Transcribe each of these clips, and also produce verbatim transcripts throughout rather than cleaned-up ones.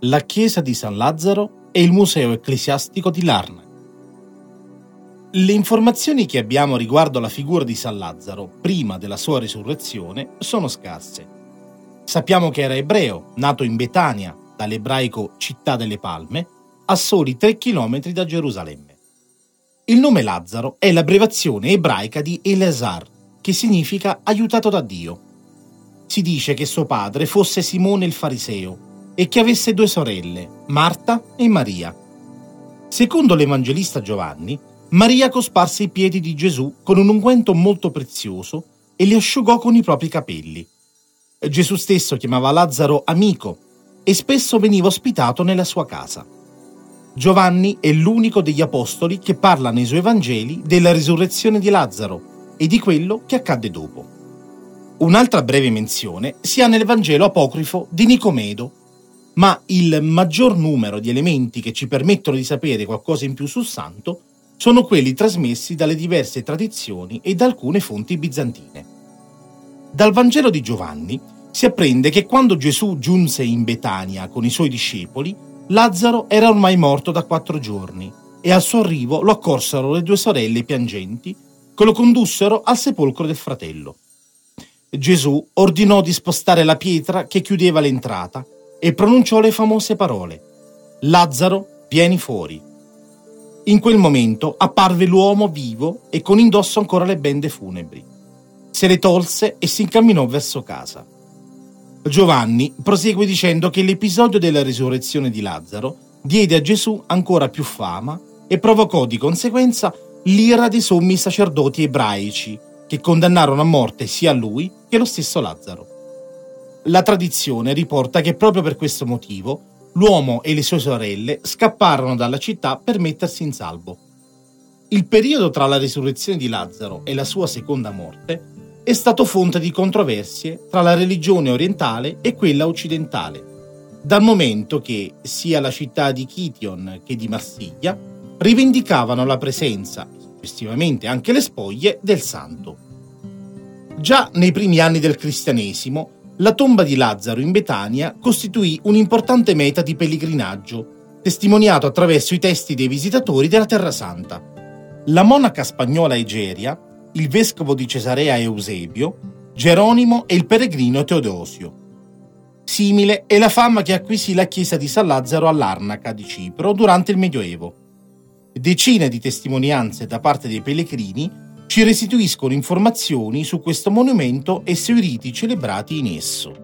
la chiesa di San Lazzaro e il museo ecclesiastico di Larnaca. Le informazioni che abbiamo riguardo alla figura di San Lazzaro prima della sua risurrezione sono scarse. Sappiamo che era ebreo, nato in Betania, dall'ebraico città delle palme, a soli tre chilometri da Gerusalemme. Il nome Lazzaro è l'abbreviazione ebraica di Eleazar, che significa aiutato da Dio. Si dice che suo padre fosse Simone il fariseo e che avesse due sorelle, Marta e Maria. Secondo l'Evangelista Giovanni, Maria cosparse i piedi di Gesù con un unguento molto prezioso e li asciugò con i propri capelli. Gesù stesso chiamava Lazzaro amico e spesso veniva ospitato nella sua casa. Giovanni è l'unico degli apostoli che parla nei suoi Vangeli della risurrezione di Lazzaro e di quello che accadde dopo. Un'altra breve menzione si ha nel Vangelo apocrifo di Nicomedo, ma il maggior numero di elementi che ci permettono di sapere qualcosa in più sul santo sono quelli trasmessi dalle diverse tradizioni e da alcune fonti bizantine. Dal Vangelo di Giovanni si apprende che quando Gesù giunse in Betania con i suoi discepoli, Lazzaro era ormai morto da quattro giorni e al suo arrivo lo accorsero le due sorelle piangenti che lo condussero al sepolcro del fratello. Gesù ordinò di spostare la pietra che chiudeva l'entrata e pronunciò le famose parole: «Lazzaro, vieni fuori». In quel momento apparve l'uomo vivo e con indosso ancora le bende funebri. Se le tolse e si incamminò verso casa. Giovanni prosegue dicendo che l'episodio della risurrezione di Lazzaro diede a Gesù ancora più fama e provocò di conseguenza l'ira dei sommi sacerdoti ebraici, che condannarono a morte sia lui che lo stesso Lazzaro. La tradizione riporta che proprio per questo motivo l'uomo e le sue sorelle scapparono dalla città per mettersi in salvo. Il periodo tra la risurrezione di Lazzaro e la sua seconda morte è stato fonte di controversie tra la religione orientale e quella occidentale, dal momento che sia la città di Kition che di Marsiglia rivendicavano la presenza, e successivamente anche le spoglie, del santo. Già nei primi anni del cristianesimo, la tomba di Lazzaro in Betania costituì un'importante meta di pellegrinaggio, testimoniato attraverso i testi dei visitatori della Terra Santa. La monaca spagnola Egeria, il vescovo di Cesarea Eusebio, Geronimo e il peregrino Teodosio. Simile è la fama che acquisì la chiesa di San Lazzaro a Larnaca di Cipro durante il Medioevo. Decine di testimonianze da parte dei pellegrini ci restituiscono informazioni su questo monumento e sui riti celebrati in esso.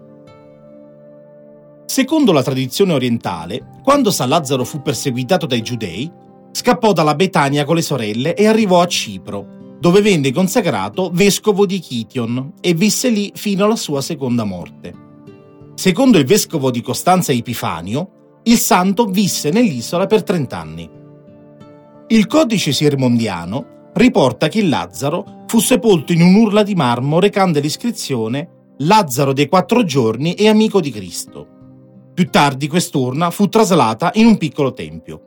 Secondo la tradizione orientale, quando San Lazzaro fu perseguitato dai giudei, scappò dalla Betania con le sorelle e arrivò a Cipro, dove venne consacrato vescovo di Kition e visse lì fino alla sua seconda morte. Secondo il vescovo di Costanza Epifanio, il santo visse nell'isola per trent'anni. Il codice siermondiano riporta che Lazzaro fu sepolto in un'urla di marmo recante l'iscrizione «Lazzaro dei quattro giorni e amico di Cristo». Più tardi quest'urna fu traslata in un piccolo tempio.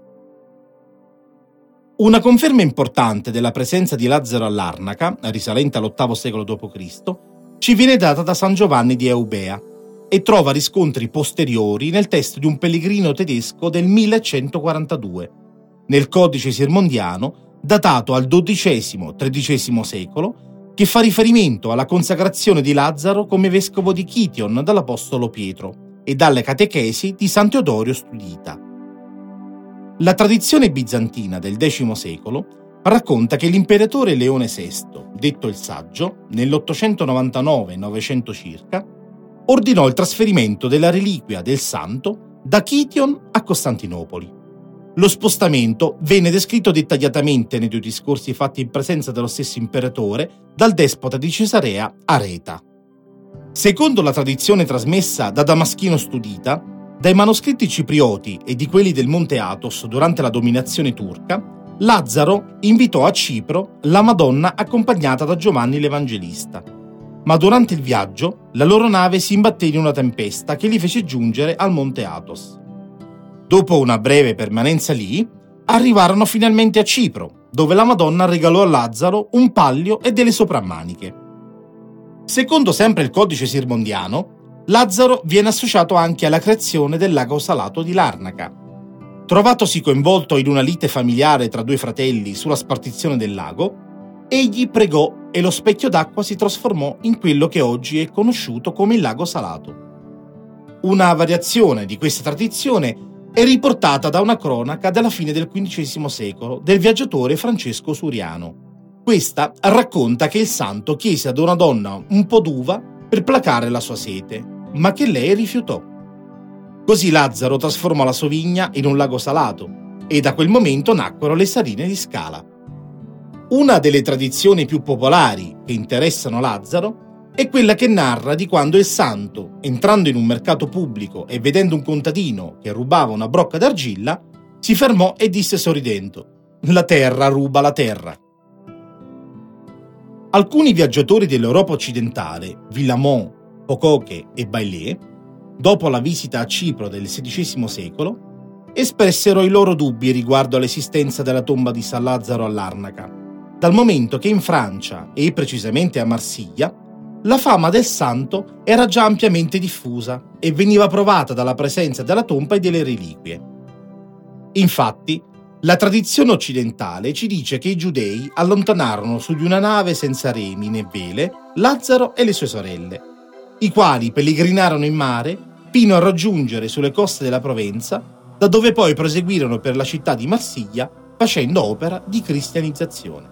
Una conferma importante della presenza di Lazzaro a Larnaca, risalente all'ottavo secolo dopo Cristo, ci viene data da San Giovanni di Eubea e trova riscontri posteriori nel testo di un pellegrino tedesco del millecentoquarantadue, nel codice siermondiano datato al dodicesimo-tredicesimo secolo, che fa riferimento alla consacrazione di Lazzaro come vescovo di Kition dall'apostolo Pietro e dalle catechesi di San Teodorio Studita. La tradizione bizantina del decimo secolo racconta che l'imperatore Leone sesto, detto il Saggio, nell'ottocentonovantanove novecento circa, ordinò il trasferimento della reliquia del santo da Kition a Costantinopoli. Lo spostamento venne descritto dettagliatamente nei due discorsi fatti in presenza dello stesso imperatore dal despota di Cesarea Areta. Secondo la tradizione trasmessa da Damaschino Studita, dai manoscritti ciprioti e di quelli del Monte Athos durante la dominazione turca, Lazzaro invitò a Cipro la Madonna accompagnata da Giovanni l'Evangelista, ma durante il viaggio la loro nave si imbatté in una tempesta che li fece giungere al Monte Athos. Dopo una breve permanenza lì, arrivarono finalmente a Cipro, dove la Madonna regalò a Lazzaro un pallio e delle soprammaniche. Secondo sempre il codice siermondiano, Lazzaro viene associato anche alla creazione del lago salato di Larnaca. Trovatosi coinvolto in una lite familiare tra due fratelli sulla spartizione del lago, egli pregò e lo specchio d'acqua si trasformò in quello che oggi è conosciuto come il lago salato. Una variazione di questa tradizione è riportata da una cronaca della fine del quindicesimo secolo del viaggiatore Francesco Suriano. Questa racconta che il santo chiese ad una donna un po' d'uva per placare la sua sete, ma che lei rifiutò. Così Lazzaro trasformò la sua vigna in un lago salato e da quel momento nacquero le Saline di Scala. Una delle tradizioni più popolari che interessano Lazzaro è quella che narra di quando il santo, entrando in un mercato pubblico e vedendo un contadino che rubava una brocca d'argilla, si fermò e disse sorridendo: «La terra ruba la terra». Alcuni viaggiatori dell'Europa occidentale, Villamont, Pocoque e Baillet, dopo la visita a Cipro del sedicesimo secolo, espressero i loro dubbi riguardo all'esistenza della tomba di San Lazzaro a Larnaca, dal momento che in Francia, e precisamente a Marsiglia, la fama del santo era già ampiamente diffusa e veniva provata dalla presenza della tomba e delle reliquie. Infatti, la tradizione occidentale ci dice che i giudei allontanarono su di una nave senza remi né vele Lazzaro e le sue sorelle, i quali pellegrinarono in mare fino a raggiungere sulle coste della Provenza, da dove poi proseguirono per la città di Marsiglia facendo opera di cristianizzazione.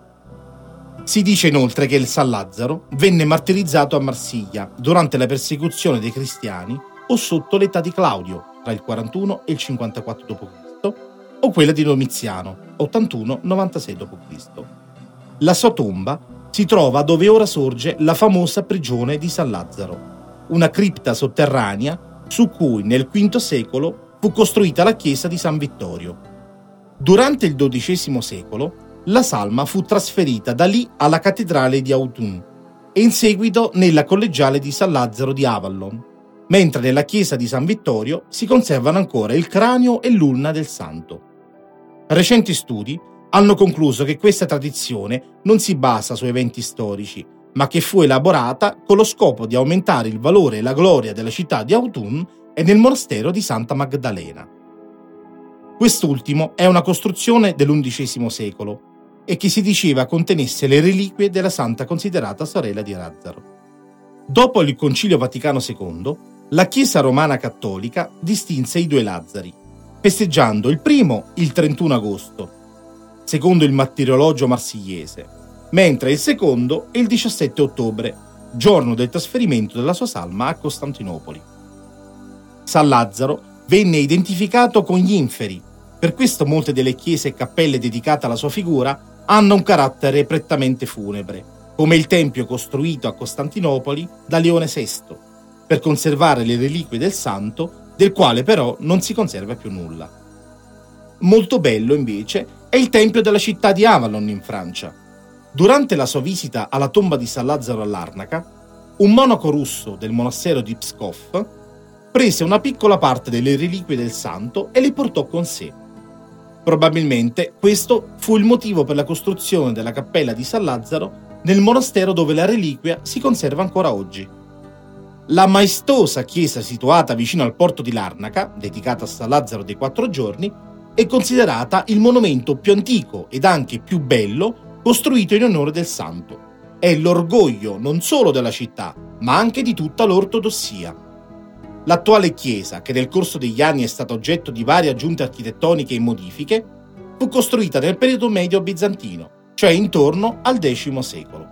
Si dice inoltre che il San Lazzaro venne martirizzato a Marsiglia durante la persecuzione dei cristiani o sotto l'età di Claudio, tra il quarantuno e il cinquantaquattro dopo Cristo, o quella di Domiziano, ottantuno novantasei dopo Cristo. La sua tomba si trova dove ora sorge la famosa prigione di San Lazzaro, una cripta sotterranea su cui nel quinto secolo fu costruita la chiesa di San Vittorio. Durante il dodicesimo secolo la salma fu trasferita da lì alla cattedrale di Autun e in seguito nella collegiale di San Lazzaro di Avallon, mentre nella chiesa di San Vittorio si conservano ancora il cranio e l'ulna del santo. Recenti studi hanno concluso che questa tradizione non si basa su eventi storici, ma che fu elaborata con lo scopo di aumentare il valore e la gloria della città di Autun e del monastero di Santa Maddalena. Quest'ultimo è una costruzione dell'undicesimo secolo e che si diceva contenesse le reliquie della santa considerata sorella di Lazzaro. Dopo il Concilio Vaticano secondo, la Chiesa Romana Cattolica distinse i due Lazzari, festeggiando il primo il trentuno agosto, secondo il martirologio marsigliese, mentre il secondo il diciassette ottobre, giorno del trasferimento della sua salma a Costantinopoli. San Lazzaro venne identificato con gli inferi, per questo molte delle chiese e cappelle dedicate alla sua figura hanno un carattere prettamente funebre, come il tempio costruito a Costantinopoli da Leone sesto, per conservare le reliquie del santo, del quale però non si conserva più nulla. Molto bello, invece, è il tempio della città di Avallon in Francia. Durante la sua visita alla tomba di San Lazzaro a Larnaca, un monaco russo del monastero di Pskov prese una piccola parte delle reliquie del santo e le portò con sé. Probabilmente questo fu il motivo per la costruzione della cappella di San Lazzaro nel monastero dove la reliquia si conserva ancora oggi. La maestosa chiesa situata vicino al porto di Larnaca, dedicata a San Lazzaro dei Quattro Giorni, è considerata il monumento più antico ed anche più bello costruito in onore del santo. È l'orgoglio non solo della città, ma anche di tutta l'ortodossia. L'attuale chiesa, che nel corso degli anni è stata oggetto di varie aggiunte architettoniche e modifiche, fu costruita nel periodo medio bizantino, cioè intorno al decimo secolo.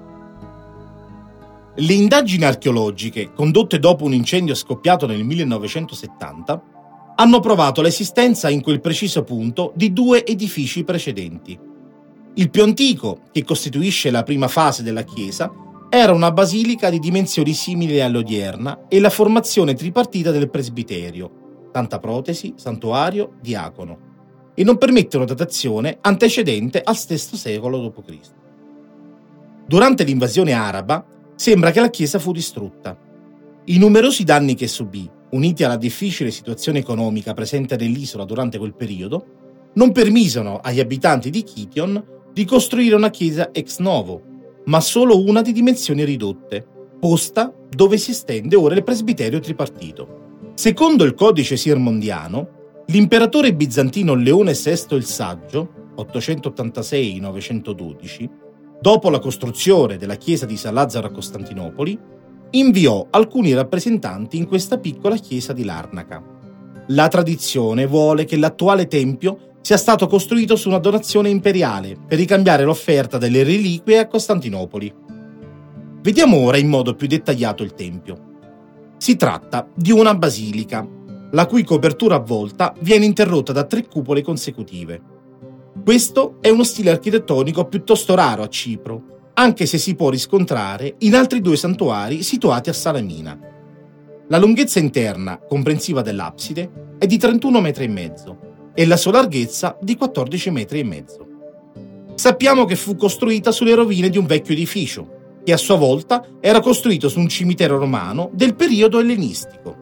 Le indagini archeologiche, condotte dopo un incendio scoppiato nel millenovecentosettanta, hanno provato l'esistenza in quel preciso punto di due edifici precedenti. Il più antico, che costituisce la prima fase della chiesa, era una basilica di dimensioni simili all'odierna e la formazione tripartita del presbiterio, santa protesi, santuario, diacono, e non permette una datazione antecedente al sesto secolo dopo Cristo. Durante l'invasione araba sembra che la chiesa fu distrutta. I numerosi danni che subì, uniti alla difficile situazione economica presente nell'isola durante quel periodo, non permisero agli abitanti di Kition di costruire una chiesa ex novo, ma solo una di dimensioni ridotte, posta dove si estende ora il presbiterio tripartito. Secondo il codice sirmondiano, l'imperatore bizantino Leone sesto il Saggio, ottocentottantasei novecentododici, dopo la costruzione della chiesa di San Lazzaro a Costantinopoli, inviò alcuni rappresentanti in questa piccola chiesa di Larnaca. La tradizione vuole che l'attuale tempio sia stato costruito su una donazione imperiale per ricambiare l'offerta delle reliquie a Costantinopoli. Vediamo ora in modo più dettagliato il tempio. Si tratta di una basilica, la cui copertura a volta viene interrotta da tre cupole consecutive. Questo è uno stile architettonico piuttosto raro a Cipro, anche se si può riscontrare in altri due santuari situati a Salamina. La lunghezza interna, comprensiva dell'abside, è di trentuno metri e mezzo e la sua larghezza di quattordici metri e mezzo. Sappiamo che fu costruita sulle rovine di un vecchio edificio, che a sua volta era costruito su un cimitero romano del periodo ellenistico.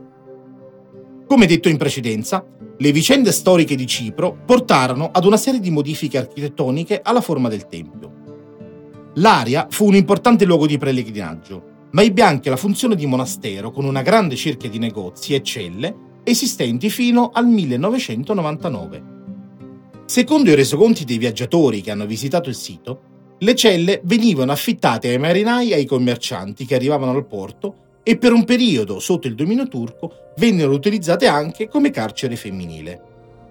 Come detto in precedenza, le vicende storiche di Cipro portarono ad una serie di modifiche architettoniche alla forma del tempio. L'area fu un importante luogo di pellegrinaggio, ma ebbe anche la funzione di monastero con una grande cerchia di negozi e celle esistenti fino al millenovecentonovantanove. Secondo i resoconti dei viaggiatori che hanno visitato il sito, le celle venivano affittate ai marinai e ai commercianti che arrivavano al porto e per un periodo, sotto il dominio turco, vennero utilizzate anche come carcere femminile.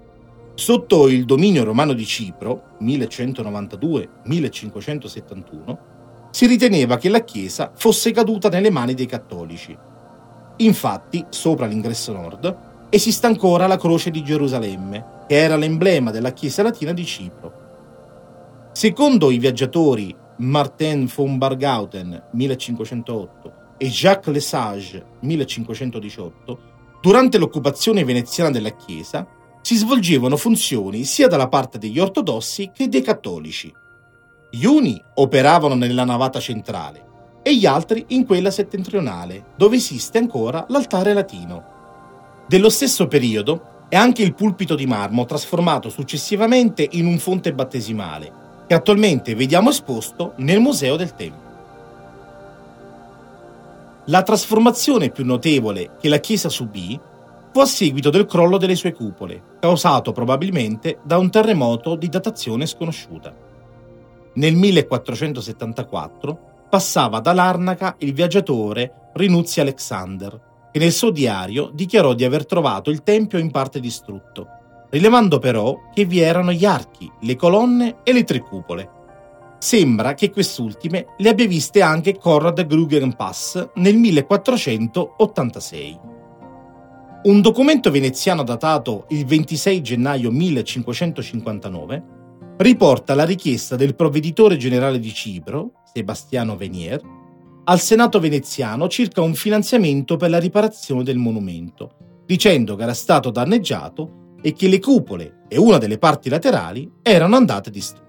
Sotto il dominio romano di Cipro, millecentonovantadue millecinquecentosettantuno, si riteneva che la chiesa fosse caduta nelle mani dei cattolici. Infatti, sopra l'ingresso nord, esiste ancora la croce di Gerusalemme, che era l'emblema della chiesa latina di Cipro. Secondo i viaggiatori Martin von Bargauten, millecinquecentootto, e Jacques Lesage, millecinquecentodiciotto, durante l'occupazione veneziana della chiesa, si svolgevano funzioni sia dalla parte degli ortodossi che dei cattolici. Gli uni operavano nella navata centrale e gli altri in quella settentrionale, dove esiste ancora l'altare latino. Dello stesso periodo è anche il pulpito di marmo trasformato successivamente in un fonte battesimale, che attualmente vediamo esposto nel Museo del Tempio. La trasformazione più notevole che la chiesa subì fu a seguito del crollo delle sue cupole, causato probabilmente da un terremoto di datazione sconosciuta. Nel millequattrocentosettantaquattro passava da Larnaca il viaggiatore Rinuzzi Alexander, che nel suo diario dichiarò di aver trovato il tempio in parte distrutto, rilevando però che vi erano gli archi, le colonne e le tre cupole. Sembra che quest'ultime le abbia viste anche Konrad Grugenpass nel millequattrocentottantasei. Un documento veneziano datato il ventisei gennaio millecinquecentocinquantanove riporta la richiesta del provveditore generale di Cipro, Sebastiano Venier, al Senato veneziano circa un finanziamento per la riparazione del monumento, dicendo che era stato danneggiato e che le cupole e una delle parti laterali erano andate distrutte.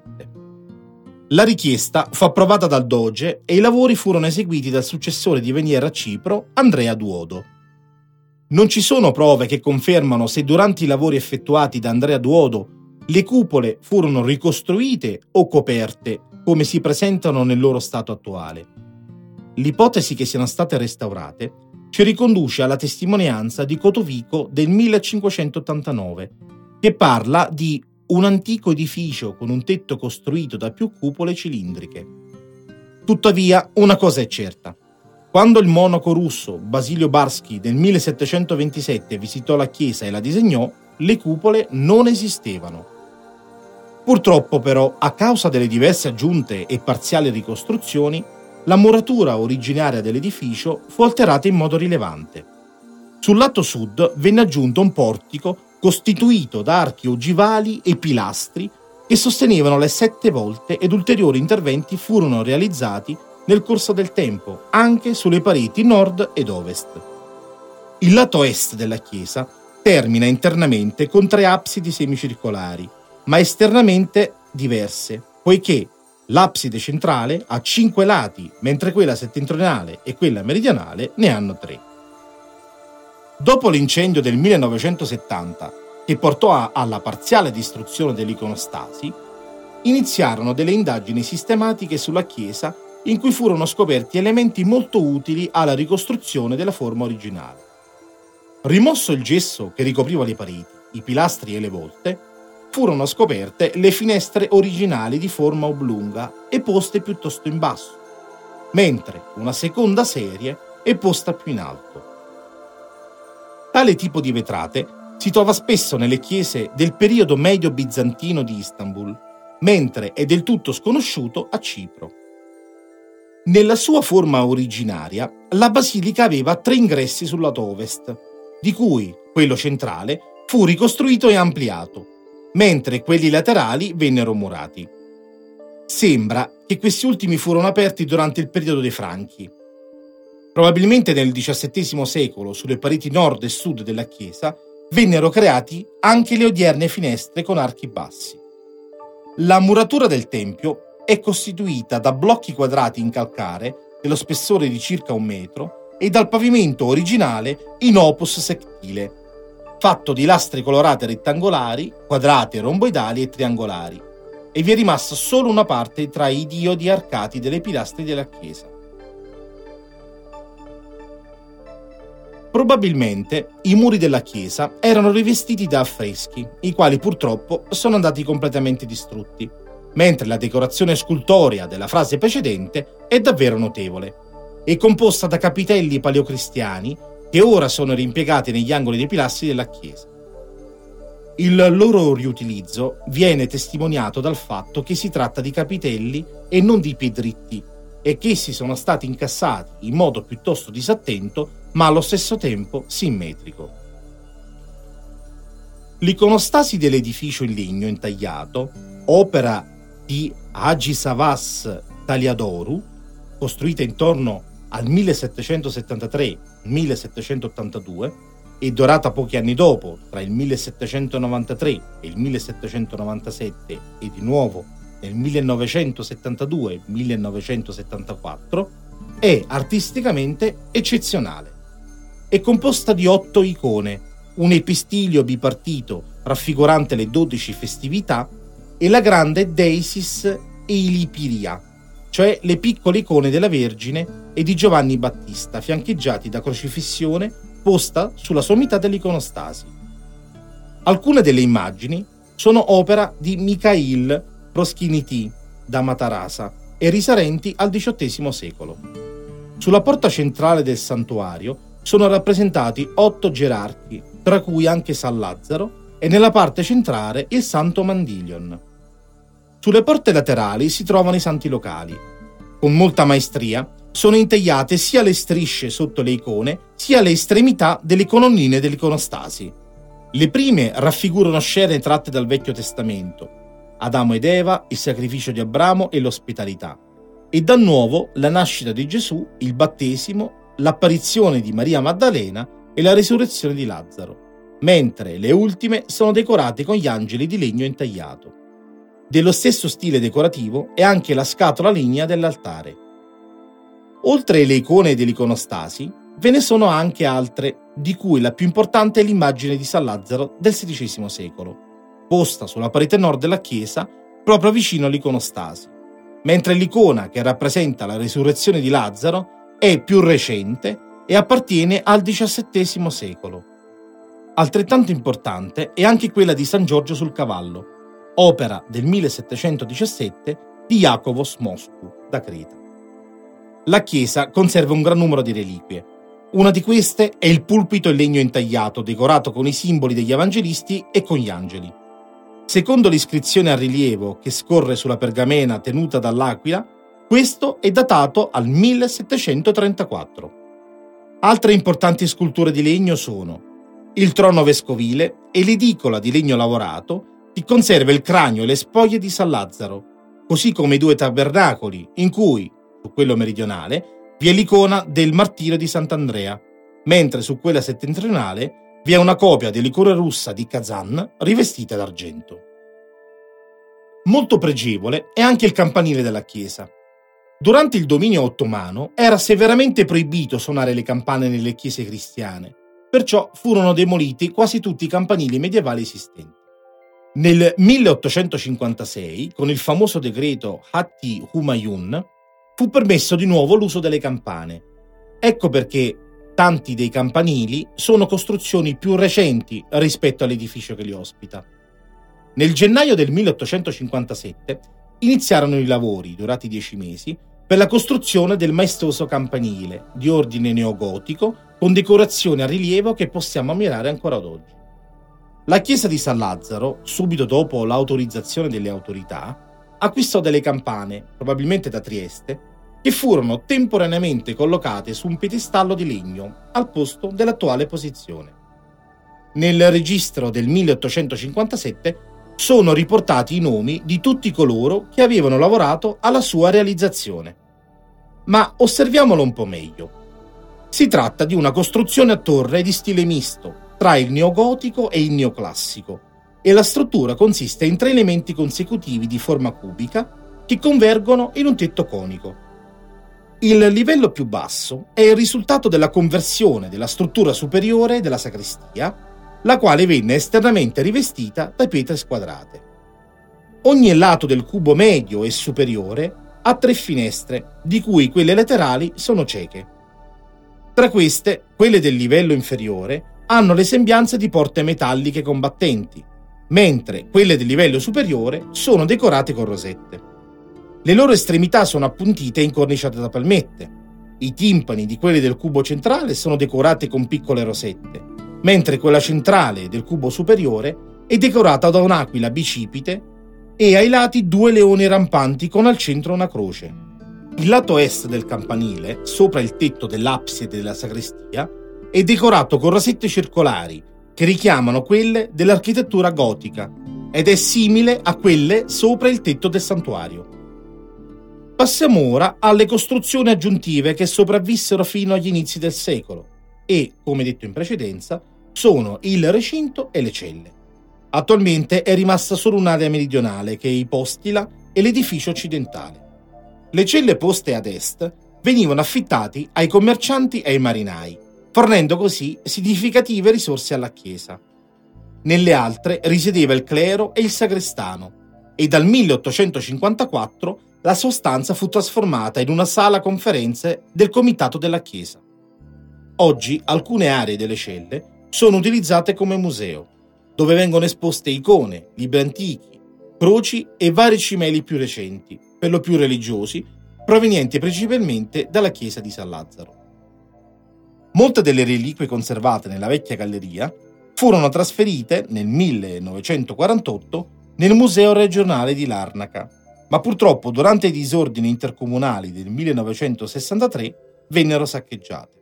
La richiesta fu approvata dal Doge e i lavori furono eseguiti dal successore di Venier a Cipro, Andrea Duodo. Non ci sono prove che confermano se durante i lavori effettuati da Andrea Duodo le cupole furono ricostruite o coperte come si presentano nel loro stato attuale. L'ipotesi che siano state restaurate ci riconduce alla testimonianza di Cotovico del millecinquecentottantanove, che parla di un antico edificio con un tetto costruito da più cupole cilindriche. Tuttavia, una cosa è certa. Quando il monaco russo Basilio Barsky nel millesettecentoventisette visitò la chiesa e la disegnò, le cupole non esistevano. Purtroppo però, a causa delle diverse aggiunte e parziali ricostruzioni, la muratura originaria dell'edificio fu alterata in modo rilevante. Sul lato sud venne aggiunto un portico costituito da archi ogivali e pilastri che sostenevano le sette volte ed ulteriori interventi furono realizzati nel corso del tempo, anche sulle pareti nord ed ovest. Il lato est della chiesa termina internamente con tre absidi semicircolari, ma esternamente diverse, poiché l'abside centrale ha cinque lati, mentre quella settentrionale e quella meridionale ne hanno tre. Dopo l'incendio del millenovecentosettanta, che portò a, alla parziale distruzione dell'iconostasi, iniziarono delle indagini sistematiche sulla chiesa in cui furono scoperti elementi molto utili alla ricostruzione della forma originale. Rimosso il gesso che ricopriva le pareti, i pilastri e le volte, furono scoperte le finestre originali di forma oblunga e poste piuttosto in basso, mentre una seconda serie è posta più in alto. Tale tipo di vetrate si trova spesso nelle chiese del periodo medio bizantino di Istanbul, mentre è del tutto sconosciuto a Cipro. Nella sua forma originaria, la basilica aveva tre ingressi sul lato ovest, di cui quello centrale fu ricostruito e ampliato, mentre quelli laterali vennero murati. Sembra che questi ultimi furono aperti durante il periodo dei Franchi. Probabilmente nel diciassettesimo secolo, sulle pareti nord e sud della chiesa, vennero creati anche le odierne finestre con archi bassi. La muratura del tempio è costituita da blocchi quadrati in calcare dello spessore di circa un metro e dal pavimento originale in opus sectile, fatto di lastre colorate rettangolari, quadrate, romboidali e triangolari, e vi è rimasta solo una parte tra i diodi arcati delle pilastri della chiesa. Probabilmente i muri della chiesa erano rivestiti da affreschi, i quali purtroppo sono andati completamente distrutti, mentre la decorazione scultorea della frase precedente è davvero notevole. È composta da capitelli paleocristiani che ora sono riimpiegati negli angoli dei pilastri della chiesa. Il loro riutilizzo viene testimoniato dal fatto che si tratta di capitelli e non di piedritti, e che essi sono stati incassati in modo piuttosto disattento ma allo stesso tempo simmetrico. L'iconostasi dell'edificio in legno intagliato, opera di Haggi-Savas Taliadoru, costruita intorno al millesettecentosettantatré millesettecentottantadue e dorata pochi anni dopo, tra il millesettecentonovantatré e il millesettecentonovantasette e di nuovo nel millenovecentosettantadue millenovecentosettantaquattro, è artisticamente eccezionale. È composta di otto icone, un epistilio bipartito raffigurante le dodici festività e la grande Deisis Eilipiria, cioè le piccole icone della Vergine e di Giovanni Battista, fiancheggiati da crocifissione posta sulla sommità dell'iconostasi. Alcune delle immagini sono opera di Mikhail Proschinity da Matarasa e risalenti al diciottesimo secolo. Sulla porta centrale del santuario sono rappresentati otto gerarchi, tra cui anche San Lazzaro, e nella parte centrale il Santo Mandilion. Sulle porte laterali si trovano i santi locali. Con molta maestria sono intagliate sia le strisce sotto le icone, sia le estremità delle colonnine dell'iconostasi. Le prime raffigurano scene tratte dal Vecchio Testamento, Adamo ed Eva, il sacrificio di Abramo e l'ospitalità, e dal Nuovo la nascita di Gesù, il battesimo, l'apparizione di Maria Maddalena e la risurrezione di Lazzaro, mentre le ultime sono decorate con gli angeli di legno intagliato. Dello stesso stile decorativo è anche la scatola lignea dell'altare. Oltre le icone dell'iconostasi, ve ne sono anche altre, di cui la più importante è l'immagine di San Lazzaro del sedicesimo secolo, posta sulla parete nord della chiesa proprio vicino all'iconostasi, mentre l'icona che rappresenta la risurrezione di Lazzaro è più recente e appartiene al diciassettesimo secolo. Altrettanto importante è anche quella di San Giorgio sul cavallo, opera del millesettecentodiciassette di Iacovos Moscu da Creta. La chiesa conserva un gran numero di reliquie. Una di queste è il pulpito in legno intagliato decorato con i simboli degli evangelisti e con gli angeli. Secondo l'iscrizione a rilievo che scorre sulla pergamena tenuta dall'Aquila, questo è datato al millesettecentotrentaquattro. Altre importanti sculture di legno sono il trono vescovile e l'edicola di legno lavorato che conserva il cranio e le spoglie di San Lazzaro, così come i due tabernacoli in cui, su quello meridionale, vi è l'icona del martirio di Sant'Andrea, mentre su quella settentrionale vi è una copia dell'icona russa di Kazan rivestita d'argento. Molto pregevole è anche il campanile della chiesa. Durante il dominio ottomano era severamente proibito suonare le campane nelle chiese cristiane, perciò furono demoliti quasi tutti i campanili medievali esistenti. Nel milleottocentocinquantasei, con il famoso decreto Hatti Humayun, fu permesso di nuovo l'uso delle campane. Ecco perché tanti dei campanili sono costruzioni più recenti rispetto all'edificio che li ospita. Nel gennaio del milleottocentocinquantasette iniziarono i lavori, durati dieci mesi, per la costruzione del maestoso campanile, di ordine neogotico, con decorazioni a rilievo che possiamo ammirare ancora ad oggi. La chiesa di San Lazzaro, subito dopo l'autorizzazione delle autorità, acquistò delle campane, probabilmente da Trieste, che furono temporaneamente collocate su un piedistallo di legno, al posto dell'attuale posizione. Nel registro del milleottocentocinquantasette sono riportati i nomi di tutti coloro che avevano lavorato alla sua realizzazione. Ma osserviamolo un po' meglio. Si tratta di una costruzione a torre di stile misto tra il neogotico e il neoclassico, e la struttura consiste in tre elementi consecutivi di forma cubica che convergono in un tetto conico. Il livello più basso è il risultato della conversione della struttura superiore della sacrestia, la quale venne esternamente rivestita da pietre squadrate. Ogni lato del cubo medio e superiore ha tre finestre, di cui quelle laterali sono cieche. Tra queste, quelle del livello inferiore hanno le sembianze di porte metalliche combattenti, mentre quelle del livello superiore sono decorate con rosette. Le loro estremità sono appuntite e incorniciate da palmette. I timpani di quelle del cubo centrale sono decorati con piccole rosette, mentre quella centrale del cubo superiore è decorata da un'aquila bicipite e ai lati due leoni rampanti con al centro una croce. Il lato est del campanile, sopra il tetto dell'abside della sacrestia, è decorato con rosette circolari che richiamano quelle dell'architettura gotica ed è simile a quelle sopra il tetto del santuario. Passiamo ora alle costruzioni aggiuntive che sopravvissero fino agli inizi del secolo e, come detto in precedenza, sono il recinto e le celle. Attualmente è rimasta solo un'area meridionale che è ipostila e l'edificio occidentale. Le celle poste ad est venivano affittati ai commercianti e ai marinai, fornendo così significative risorse alla chiesa. Nelle altre risiedeva il clero e il sacrestano e dal milleottocentocinquantaquattro la sua stanza fu trasformata in una sala conferenze del comitato della chiesa. Oggi alcune aree delle celle sono utilizzate come museo, dove vengono esposte icone, libri antichi, croci e vari cimeli più recenti, per lo più religiosi, provenienti principalmente dalla chiesa di San Lazzaro. Molte delle reliquie conservate nella vecchia galleria furono trasferite nel millenovecentoquarantotto nel Museo regionale di Larnaca, ma purtroppo durante i disordini intercomunali del millenovecentosessantatré vennero saccheggiate.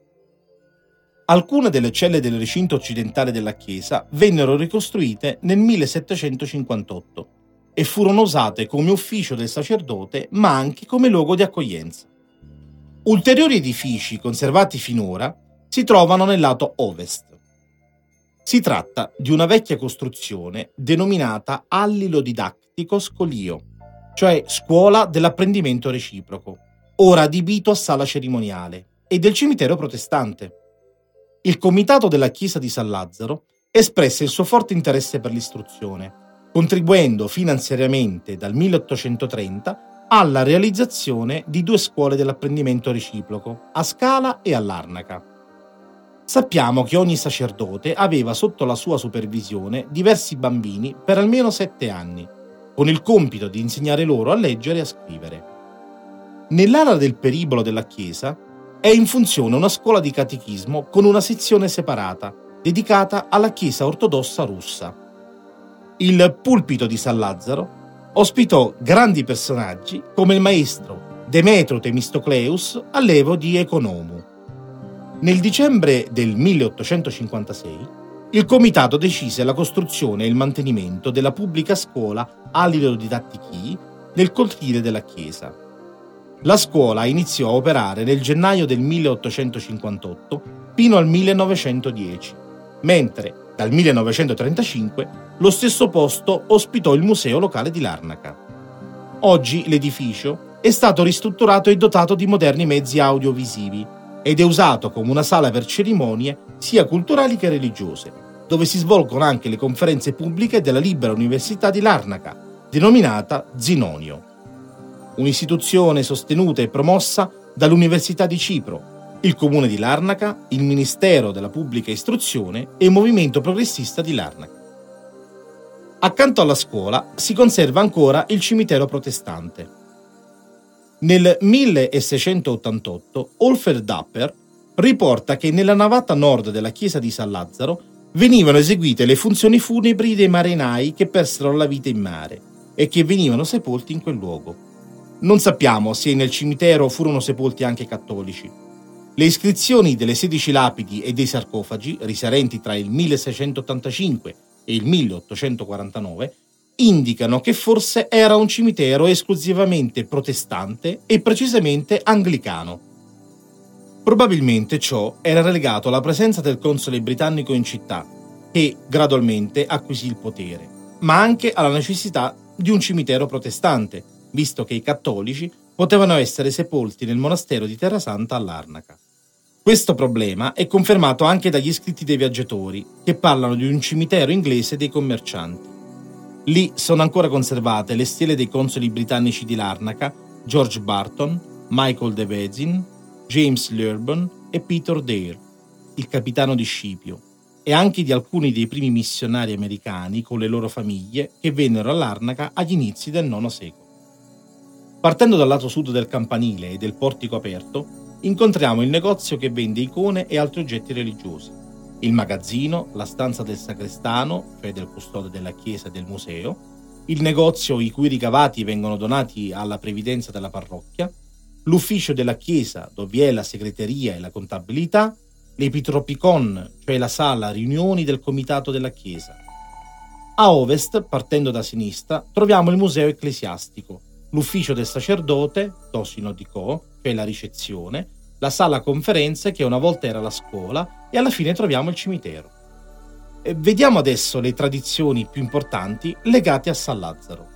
Alcune delle celle del recinto occidentale della chiesa vennero ricostruite nel millesettecentocinquantotto e furono usate come ufficio del sacerdote, ma anche come luogo di accoglienza. Ulteriori edifici conservati finora si trovano nel lato ovest. Si tratta di una vecchia costruzione denominata Allilo Didactico Scolio, cioè scuola dell'apprendimento reciproco, ora adibito a sala cerimoniale, e del cimitero protestante. Il comitato della chiesa di San Lazzaro espresse il suo forte interesse per l'istruzione, contribuendo finanziariamente dal milleottocentotrenta alla realizzazione di due scuole dell'apprendimento reciproco, a Scala e a Larnaca. Sappiamo che ogni sacerdote aveva sotto la sua supervisione diversi bambini per almeno sette anni, con il compito di insegnare loro a leggere e a scrivere. Nell'ala del peribolo della chiesa è in funzione una scuola di catechismo con una sezione separata, dedicata alla Chiesa ortodossa russa. Il pulpito di San Lazzaro ospitò grandi personaggi come il maestro Demetrio Temistocleus, allievo di Economu. Nel dicembre del milleottocentocinquantasei il comitato decise la costruzione e il mantenimento della pubblica scuola Allilo Didactici nel cortile della chiesa. La scuola iniziò a operare nel gennaio del milleottocentocinquantotto fino al millenovecentodieci, mentre dal millenovecentotrentacinque lo stesso posto ospitò il museo locale di Larnaca. Oggi l'edificio è stato ristrutturato e dotato di moderni mezzi audiovisivi ed è usato come una sala per cerimonie sia culturali che religiose, dove si svolgono anche le conferenze pubbliche della Libera Università di Larnaca, denominata Zinonio. un'istituzione sostenuta e promossa dall'Università di Cipro, il Comune di Larnaca, il Ministero della Pubblica Istruzione e il Movimento Progressista di Larnaca. Accanto alla scuola si conserva ancora il cimitero protestante. Nel milleseicentottantotto Olfer Dapper riporta che nella navata nord della chiesa di San Lazzaro venivano eseguite le funzioni funebri dei marinai che persero la vita in mare e che venivano sepolti in quel luogo. Non sappiamo se nel cimitero furono sepolti anche cattolici. Le iscrizioni delle sedici lapidi e dei sarcofagi, risalenti tra il milleseicentottantacinque e il milleottocentoquarantanove, indicano che forse era un cimitero esclusivamente protestante e precisamente anglicano. Probabilmente ciò era relegato alla presenza del console britannico in città, che gradualmente acquisì il potere, ma anche alla necessità di un cimitero protestante, visto che i cattolici potevano essere sepolti nel monastero di Terrasanta a Larnaca. Questo problema è confermato anche dagli scritti dei viaggiatori, che parlano di un cimitero inglese dei commercianti. Lì sono ancora conservate le stele dei consoli britannici di Larnaca, George Barton, Michael de Vezin, James Lurban e Peter Dare, il capitano di Scipio, e anche di alcuni dei primi missionari americani con le loro famiglie che vennero a Larnaca agli inizi del nono secolo. Partendo dal lato sud del campanile e del portico aperto, incontriamo il negozio che vende icone e altri oggetti religiosi, il magazzino, la stanza del sacrestano, cioè del custode della chiesa e del museo, il negozio i cui ricavati vengono donati alla previdenza della parrocchia, l'ufficio della chiesa dove è la segreteria e la contabilità, l'epitropicon, cioè la sala riunioni del comitato della chiesa. A ovest, partendo da sinistra, troviamo il museo ecclesiastico, l'ufficio del sacerdote, Tosino di Co, cioè la ricezione, la sala conferenze che una volta era la scuola e alla fine troviamo il cimitero. E vediamo adesso le tradizioni più importanti legate a San Lazzaro.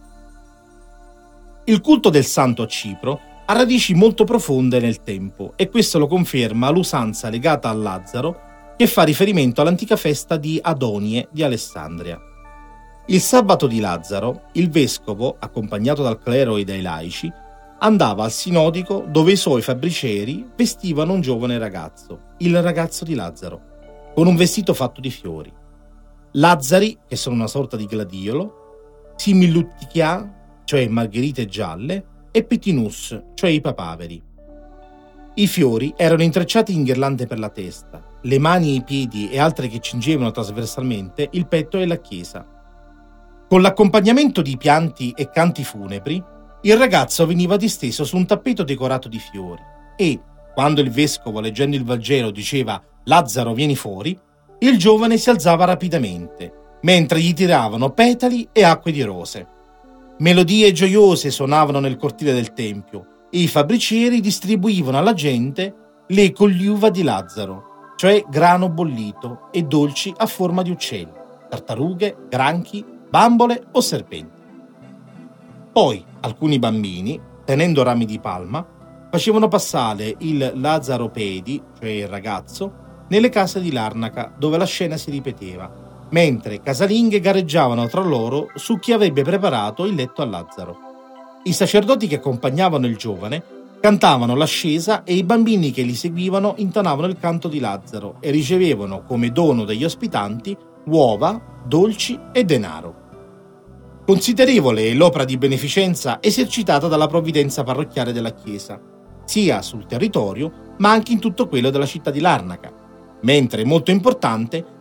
Il culto del santo a Cipro ha radici molto profonde nel tempo e questo lo conferma l'usanza legata a Lazzaro che fa riferimento all'antica festa di Adonie di Alessandria. Il sabato di Lazzaro, il vescovo, accompagnato dal clero e dai laici, andava al sinodico dove i suoi fabbricieri vestivano un giovane ragazzo, il ragazzo di Lazzaro, con un vestito fatto di fiori. Lazzari, che sono una sorta di gladiolo, similuttichia, cioè margherite gialle, e petinus, cioè i papaveri. I fiori erano intrecciati in ghirlande per la testa, le mani e i piedi e altre che cingevano trasversalmente il petto e la chiesa. Con l'accompagnamento di pianti e canti funebri, il ragazzo veniva disteso su un tappeto decorato di fiori e, quando il vescovo, leggendo il Vangelo, diceva «Lazzaro, vieni fuori», il giovane si alzava rapidamente, mentre gli tiravano petali e acque di rose. Melodie gioiose suonavano nel cortile del tempio e i fabbricieri distribuivano alla gente le cogliuva di Lazzaro, cioè grano bollito e dolci a forma di uccelli, tartarughe, granchi, bambole o serpenti. Poi alcuni bambini, tenendo rami di palma, facevano passare il Lazzaropedi, cioè il ragazzo, nelle case di Larnaca dove la scena si ripeteva, mentre casalinghe gareggiavano tra loro su chi avrebbe preparato il letto a Lazzaro. I sacerdoti che accompagnavano il giovane cantavano l'ascesa e i bambini che li seguivano intonavano il canto di Lazzaro e ricevevano come dono degli ospitanti uova, dolci e denaro. Considerevole è l'opera di beneficenza esercitata dalla provvidenza parrocchiale della Chiesa, sia sul territorio ma anche in tutto quello della città di Larnaca, mentre molto importante